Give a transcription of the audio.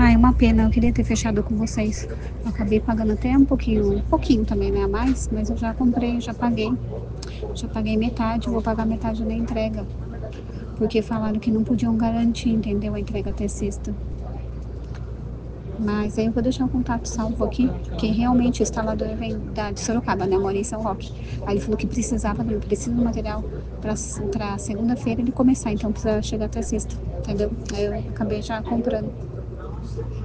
Ai, uma pena, eu queria ter fechado com vocês. Eu acabei pagando até um pouquinho também, né, a mais, mas eu já comprei, já paguei metade, vou pagar metade na entrega, porque falaram que não podiam garantir, entendeu, a entrega até sexta. Mas aí eu vou deixar o contato salvo aqui, porque realmente o instalador vem de Sorocaba, né, eu moro em São Roque. Aí ele falou que precisa do material para segunda-feira ele começar, então precisa chegar até sexta, entendeu? Aí eu acabei já comprando.